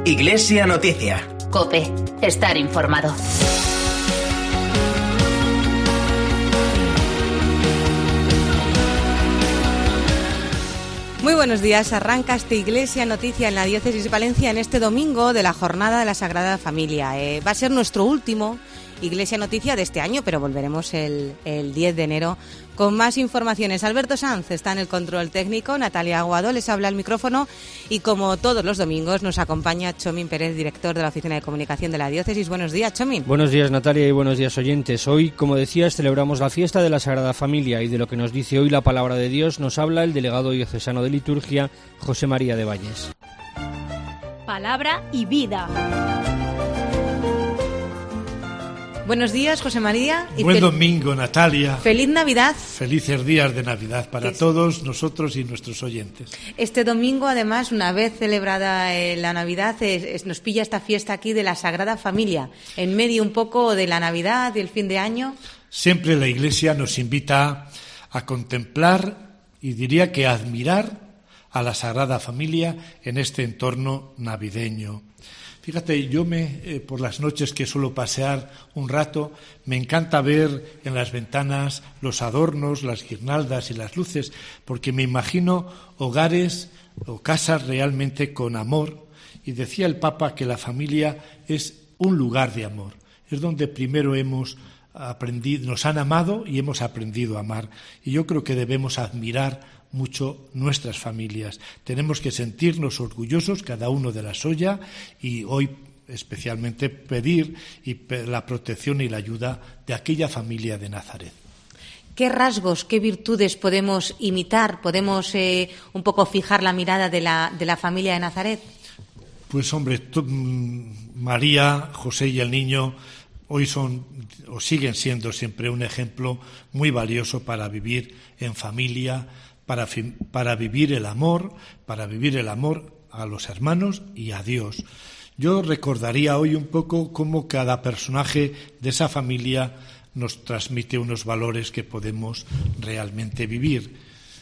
Iglesia Noticia. COPE. Estar informado. Muy buenos días. Arranca esta Iglesia Noticia en la Diócesis de Palencia en este domingo de la Jornada de la Sagrada Familia. Va a ser nuestro último Iglesia Noticia de este año, pero volveremos el 10 de enero con más informaciones. Alberto Sanz está en el control técnico, Natalia Aguado les habla al micrófono y como todos los domingos nos acompaña Chomin Pérez, director de la Oficina de Comunicación de la Diócesis. Buenos días, Chomin. Buenos días, Natalia, y buenos días, oyentes. Hoy, como decías, celebramos la fiesta de la Sagrada Familia y de lo que nos dice hoy la Palabra de Dios nos habla el delegado diocesano de liturgia, José María de Valles. Palabra y vida. Buenos días, José María. Y buen domingo, Natalia. Feliz Navidad. Felices días de Navidad para todos nosotros y nuestros oyentes. Este domingo, además, una vez celebrada la Navidad, nos pilla esta fiesta aquí de la Sagrada Familia, en medio un poco de la Navidad y el fin de año. Siempre la Iglesia nos invita a contemplar y diría que a admirar a la Sagrada Familia en este entorno navideño. Fíjate, yo por las noches que suelo pasear un rato, me encanta ver en las ventanas los adornos, las guirnaldas y las luces, porque me imagino hogares o casas realmente con amor. Y decía el Papa que la familia es un lugar de amor, es donde primero hemos aprendido, nos han amado y hemos aprendido a amar. Y yo creo que debemos admirar mucho nuestras familias. Tenemos que sentirnos orgullosos, cada uno de la suya, y hoy especialmente pedir la protección y la ayuda de aquella familia de Nazaret. ¿Qué rasgos, qué virtudes podemos imitar, podemos un poco fijar la mirada de la familia de Nazaret? Pues hombre, María, José y el niño hoy son o siguen siendo siempre un ejemplo muy valioso para vivir en familia, para vivir el amor a los hermanos y a Dios. Yo recordaría hoy un poco cómo cada personaje de esa familia nos transmite unos valores que podemos realmente vivir.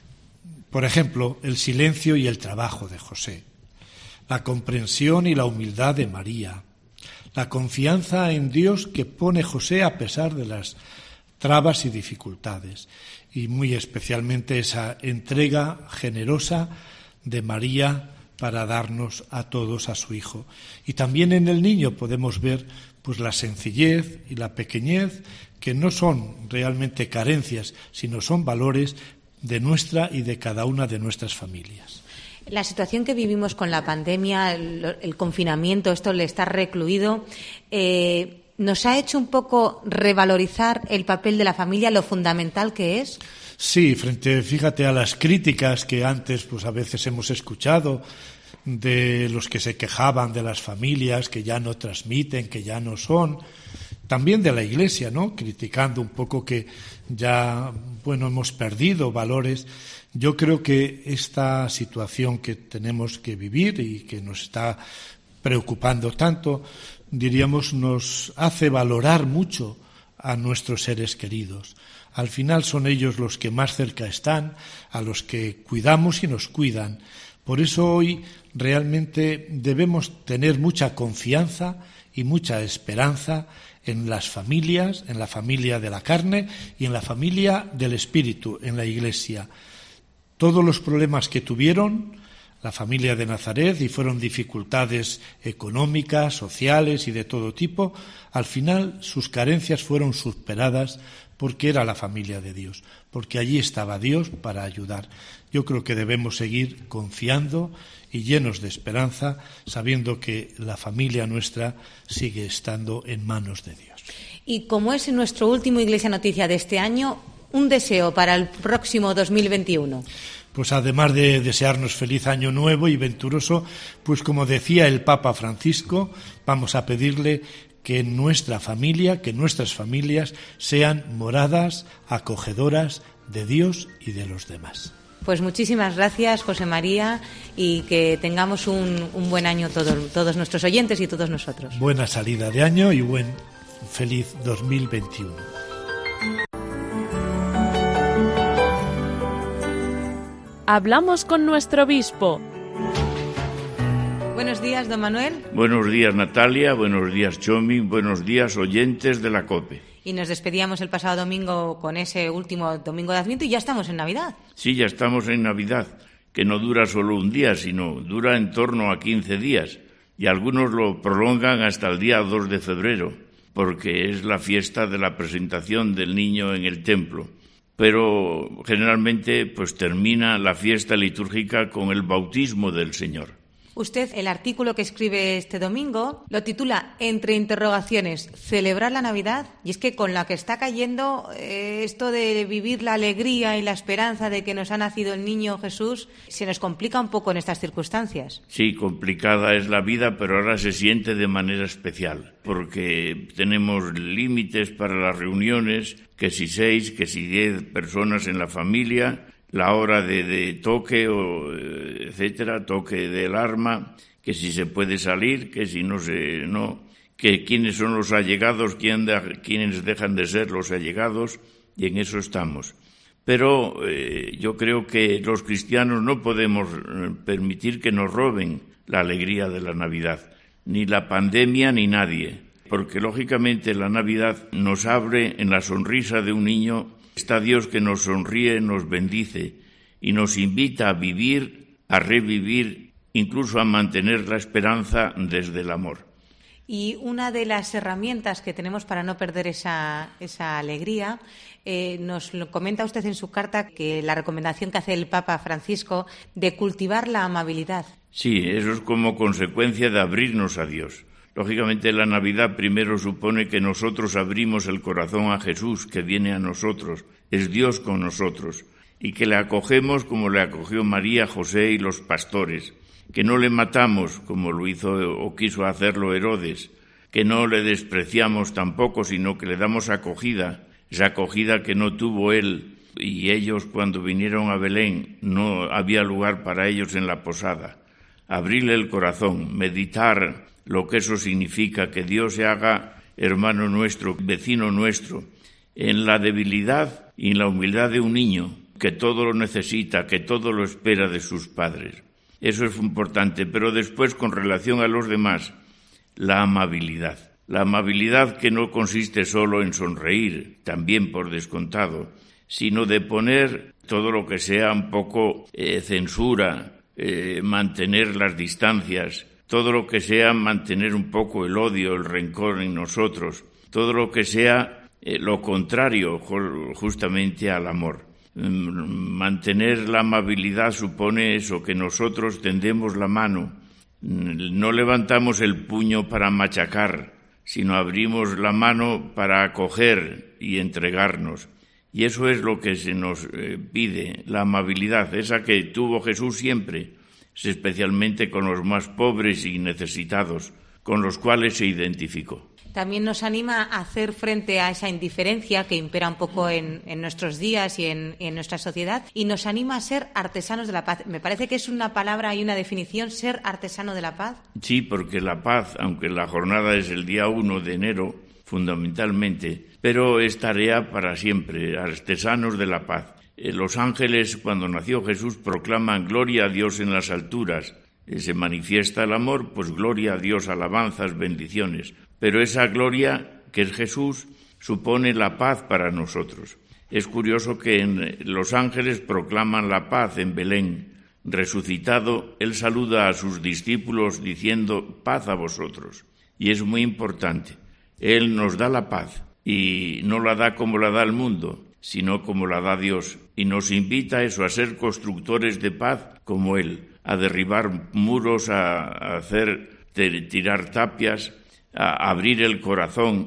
Por ejemplo, el silencio y el trabajo de José, la comprensión y la humildad de María, la confianza en Dios que pone José a pesar de las trabas y dificultades, y muy especialmente esa entrega generosa de María para darnos a todos a su Hijo. Y también en el niño podemos ver pues la sencillez y la pequeñez, que no son realmente carencias, sino son valores de nuestra y de cada una de nuestras familias. La situación que vivimos con la pandemia, el confinamiento, esto de estar recluido, ¿nos ha hecho un poco revalorizar el papel de la familia, lo fundamental que es? Sí, fíjate a las críticas que antes pues a veces hemos escuchado de los que se quejaban de las familias, que ya no transmiten, que ya no son, también de la Iglesia, ¿no? Criticando un poco que ya, hemos perdido valores. Yo creo que esta situación que tenemos que vivir y que nos está preocupando tanto, diríamos, nos hace valorar mucho a nuestros seres queridos. Al final son ellos los que más cerca están, a los que cuidamos y nos cuidan. Por eso hoy realmente debemos tener mucha confianza y mucha esperanza en las familias, en la familia de la carne y en la familia del Espíritu, en la Iglesia. Todos los problemas que tuvieron la familia de Nazaret, y fueron dificultades económicas, sociales y de todo tipo, al final sus carencias fueron superadas porque era la familia de Dios, porque allí estaba Dios para ayudar. Yo creo que debemos seguir confiando y llenos de esperanza, sabiendo que la familia nuestra sigue estando en manos de Dios. Y como es nuestro último Iglesia Noticia de este año, un deseo para el próximo 2021. Pues además de desearnos feliz año nuevo y venturoso, pues como decía el Papa Francisco, vamos a pedirle que nuestra familia, que nuestras familias sean moradas, acogedoras de Dios y de los demás. Pues muchísimas gracias, José María, y que tengamos un buen año todos nuestros oyentes y todos nosotros. Buena salida de año y feliz 2021. Hablamos con nuestro obispo. Buenos días, don Manuel. Buenos días, Natalia. Buenos días, Chomi. Buenos días, oyentes de la COPE. Y nos despedíamos el pasado domingo con ese último domingo de Adviento y ya estamos en Navidad. Sí, ya estamos en Navidad, que no dura solo un día, sino dura en torno a 15 días. Y algunos lo prolongan hasta el día 2 de febrero, porque es la fiesta de la presentación del niño en el templo. Pero generalmente pues termina la fiesta litúrgica con el bautismo del Señor. Usted, el artículo que escribe este domingo, lo titula, entre interrogaciones, ¿celebrar la Navidad? Y es que con la que está cayendo esto de vivir la alegría y la esperanza de que nos ha nacido el niño Jesús, se nos complica un poco en estas circunstancias. Sí, complicada es la vida, pero ahora se siente de manera especial, porque tenemos límites para las reuniones, que si 6, que si 10 personas en la familia, la hora de toque, etcétera, toque de alarma, que si se puede salir, que si no, que quiénes son los allegados, quiénes dejan de ser los allegados, y en eso estamos. Pero yo creo que los cristianos no podemos permitir que nos roben la alegría de la Navidad, ni la pandemia ni nadie, porque lógicamente la Navidad nos abre en la sonrisa de un niño. Está Dios que nos sonríe, nos bendice y nos invita a vivir, a revivir, incluso a mantener la esperanza desde el amor. Y una de las herramientas que tenemos para no perder esa alegría, nos lo comenta usted en su carta, que la recomendación que hace el Papa Francisco de cultivar la amabilidad. Sí, eso es como consecuencia de abrirnos a Dios. Lógicamente la Navidad primero supone que nosotros abrimos el corazón a Jesús, que viene a nosotros, es Dios con nosotros, y que le acogemos como le acogió María, José y los pastores, que no le matamos como lo hizo o quiso hacerlo Herodes, que no le despreciamos tampoco, sino que le damos acogida, esa acogida que no tuvo él, y ellos cuando vinieron a Belén no había lugar para ellos en la posada. Abrirle el corazón, meditar lo que eso significa, que Dios se haga hermano nuestro, vecino nuestro, en la debilidad y en la humildad de un niño, que todo lo necesita, que todo lo espera de sus padres. Eso es importante, pero después, con relación a los demás, la amabilidad. La amabilidad que no consiste solo en sonreír, también por descontado, sino de poner todo lo que sea un poco censura, mantener las distancias, todo lo que sea mantener un poco el odio, el rencor en nosotros, todo lo que sea lo contrario justamente al amor. Mantener la amabilidad supone eso, que nosotros tendemos la mano, no levantamos el puño para machacar, sino abrimos la mano para acoger y entregarnos. Y eso es lo que se nos pide, la amabilidad, esa que tuvo Jesús siempre, especialmente con los más pobres y necesitados, con los cuales se identificó. También nos anima a hacer frente a esa indiferencia que impera un poco en nuestros días y en nuestra sociedad, y nos anima a ser artesanos de la paz. Me parece que es una palabra y una definición, ser artesano de la paz. Sí, porque la paz, aunque la jornada es el día 1 de enero, fundamentalmente, pero es tarea para siempre, artesanos de la paz. Los ángeles, cuando nació Jesús, proclaman gloria a Dios en las alturas. Se manifiesta el amor, pues gloria a Dios, alabanzas, bendiciones. Pero esa gloria, que es Jesús, supone la paz para nosotros. Es curioso que los ángeles proclaman la paz en Belén. Resucitado, él saluda a sus discípulos diciendo paz a vosotros. Y es muy importante. Él nos da la paz y no la da como la da el mundo, sino como la da Dios. Y nos invita a eso, a ser constructores de paz como Él, a derribar muros, a tirar tapias, a abrir el corazón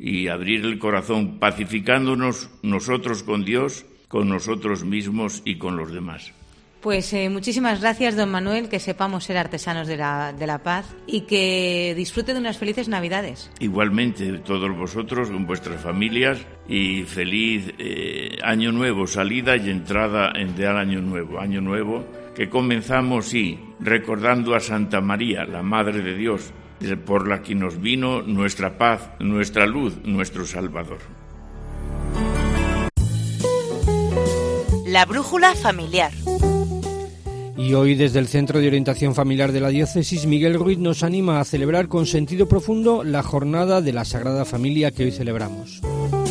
pacificándonos nosotros con Dios, con nosotros mismos y con los demás. Pues muchísimas gracias, don Manuel, que sepamos ser artesanos de la paz y que disfruten de unas felices Navidades. Igualmente, todos vosotros, con vuestras familias, y feliz Año Nuevo, salida y entrada del Año Nuevo, que comenzamos, sí, recordando a Santa María, la Madre de Dios, por la que nos vino nuestra paz, nuestra luz, nuestro Salvador. La brújula familiar. Y hoy, desde el Centro de Orientación Familiar de la Diócesis, Miguel Ruiz nos anima a celebrar con sentido profundo la Jornada de la Sagrada Familia que hoy celebramos.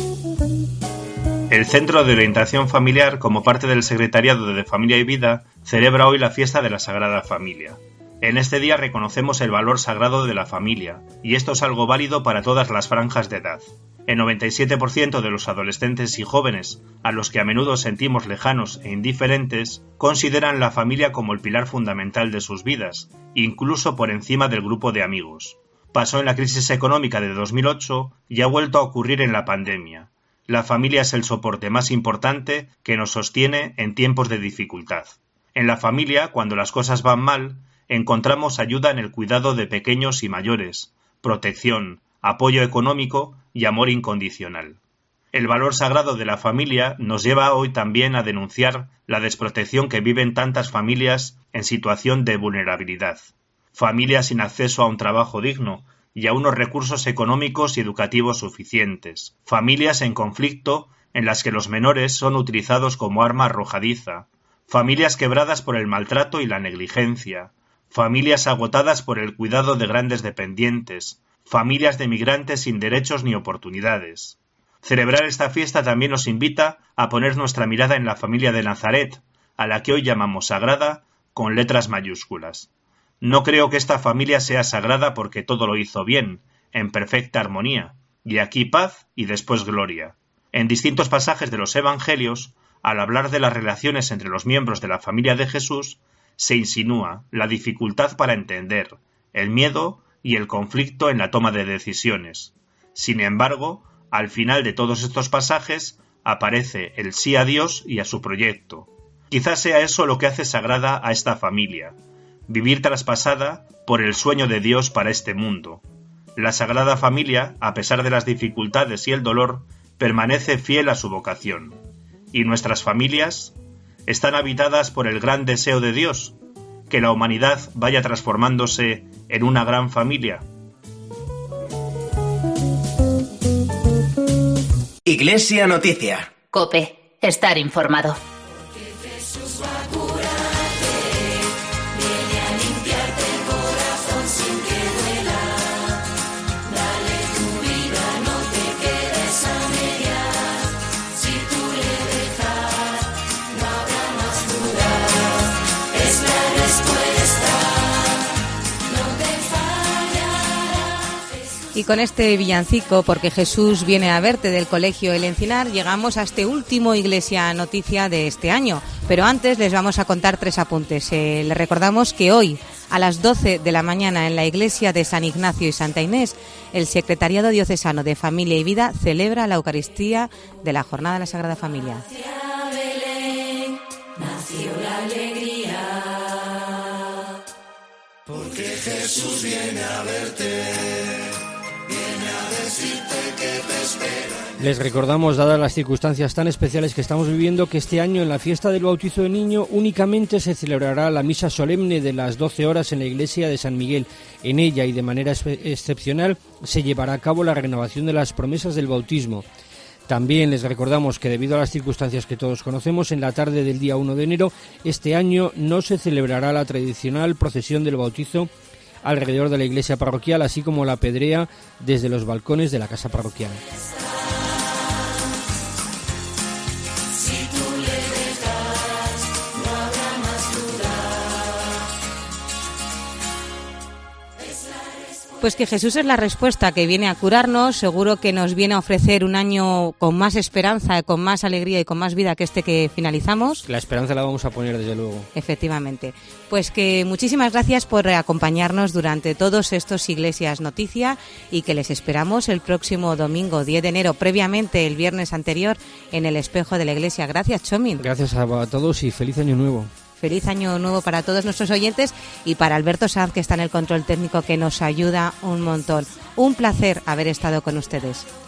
El Centro de Orientación Familiar, como parte del Secretariado de Familia y Vida, celebra hoy la fiesta de la Sagrada Familia. En este día reconocemos el valor sagrado de la familia, y esto es algo válido para todas las franjas de edad. El 97% de los adolescentes y jóvenes, a los que a menudo sentimos lejanos e indiferentes, consideran la familia como el pilar fundamental de sus vidas, incluso por encima del grupo de amigos. Pasó en la crisis económica de 2008 y ha vuelto a ocurrir en la pandemia. La familia es el soporte más importante que nos sostiene en tiempos de dificultad. En la familia, cuando las cosas van mal, encontramos ayuda en el cuidado de pequeños y mayores, protección, apoyo económico y amor incondicional. El valor sagrado de la familia nos lleva hoy también a denunciar la desprotección que viven tantas familias en situación de vulnerabilidad. Familias sin acceso a un trabajo digno y a unos recursos económicos y educativos suficientes. Familias en conflicto en las que los menores son utilizados como arma arrojadiza. Familias quebradas por el maltrato y la negligencia. Familias agotadas por el cuidado de grandes dependientes. Familias de migrantes sin derechos ni oportunidades. Celebrar esta fiesta también nos invita a poner nuestra mirada en la familia de Nazaret, a la que hoy llamamos sagrada, con letras mayúsculas. No creo que esta familia sea sagrada porque todo lo hizo bien, en perfecta armonía, y aquí paz y después gloria. En distintos pasajes de los Evangelios, al hablar de las relaciones entre los miembros de la familia de Jesús, se insinúa la dificultad para entender, el miedo y el conflicto en la toma de decisiones. Sin embargo, al final de todos estos pasajes aparece el sí a Dios y a su proyecto. Quizás sea eso lo que hace sagrada a esta familia, vivir traspasada por el sueño de Dios para este mundo. La Sagrada Familia, a pesar de las dificultades y el dolor, permanece fiel a su vocación. ¿Y nuestras familias? Están habitadas por el gran deseo de Dios, que la humanidad vaya transformándose en una gran familia. Iglesia Noticia. COPE. Estar informado. Y con este villancico, porque Jesús viene a verte, del Colegio El Encinar, llegamos a este último Iglesia Noticia de este año. Pero antes les vamos a contar 3 apuntes. Les recordamos que hoy, a las 12 de la mañana, en la iglesia de San Ignacio y Santa Inés, el Secretariado Diocesano de Familia y Vida celebra la Eucaristía de la Jornada de la Sagrada Familia. Nació la alegría, porque Jesús viene a verte. Les recordamos, dadas las circunstancias tan especiales que estamos viviendo, que este año en la fiesta del bautizo del niño únicamente se celebrará la misa solemne de las 12 horas en la iglesia de San Miguel. En ella y de manera excepcional se llevará a cabo la renovación de las promesas del bautismo. También les recordamos que debido a las circunstancias que todos conocemos, en la tarde del día 1 de enero, este año no se celebrará la tradicional procesión del bautizo alrededor de la iglesia parroquial, así como la pedrea desde los balcones de la casa parroquial. Pues que Jesús es la respuesta, que viene a curarnos, seguro que nos viene a ofrecer un año con más esperanza, con más alegría y con más vida que este que finalizamos. La esperanza la vamos a poner, desde luego. Efectivamente. Pues que muchísimas gracias por acompañarnos durante todos estos Iglesias Noticia y que les esperamos el próximo domingo 10 de enero, previamente el viernes anterior, en el Espejo de la Iglesia. Gracias, Chomin. Gracias a todos y feliz año nuevo. Feliz año nuevo para todos nuestros oyentes y para Alberto Sanz, que está en el control técnico, que nos ayuda un montón. Un placer haber estado con ustedes.